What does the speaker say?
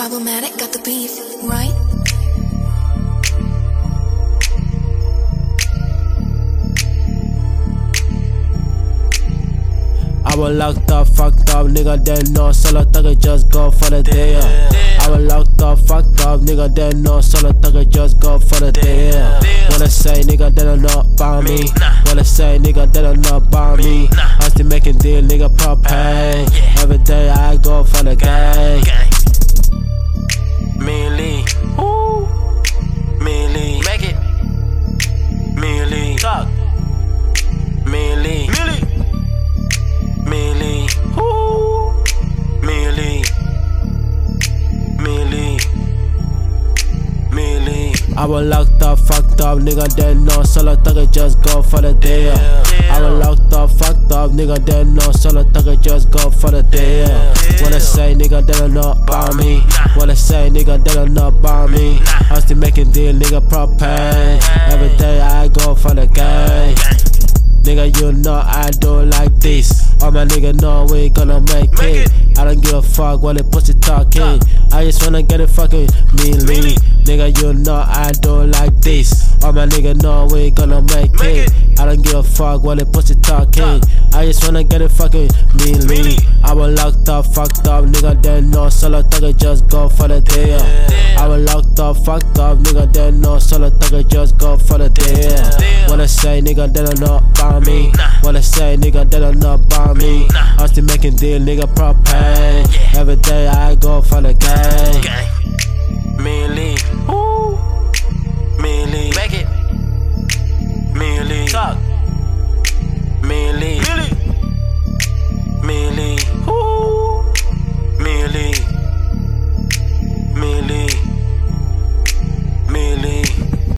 problematic, got the beef, right? I was locked up, fucked up, nigga, then no solo thugger, just go for the day. I was locked up, fucked up, nigga, then no solo thugger, just go for the day. Wanna say, nigga, that are not about me. Wanna say, nigga, that are not about me. I still making deal, nigga, pop pay. Every day I go for the gang. Millie, ooh, Millie, make it. Millie, talk. Millie, Millie, Millie, ooh, Millie, Millie, Millie. I was locked up, fucked up, nigga, then no solo thugger, just go for the day. I was locked up, fucked up, nigga, then no solo thugger, just go for the day. Wanna say, nigga, that are not about me. Wanna say, nigga, that are not about me. I'm still making deal, nigga, prop pay. Every day I go for the gang. Nigga, you know I do like this. All my nigga know we gonna make it. I don't give a fuck what the pussy talking. I just wanna get it fucking meanly. Nigga, you know I do like this. All my nigga know we gonna make it. I don't give a fuck what the pussy talking. I just wanna get it fucking meanly. I was locked up, fucked up, nigga, then no solo thugger, just go for the day. I was locked up, fucked up, nigga, then no solo thugger, just go for the day. Wanna say, nigga, that are not about me. Wanna say, nigga, that are not about me. I'm still making deal, nigga, prop pay. Every day I go for the gang.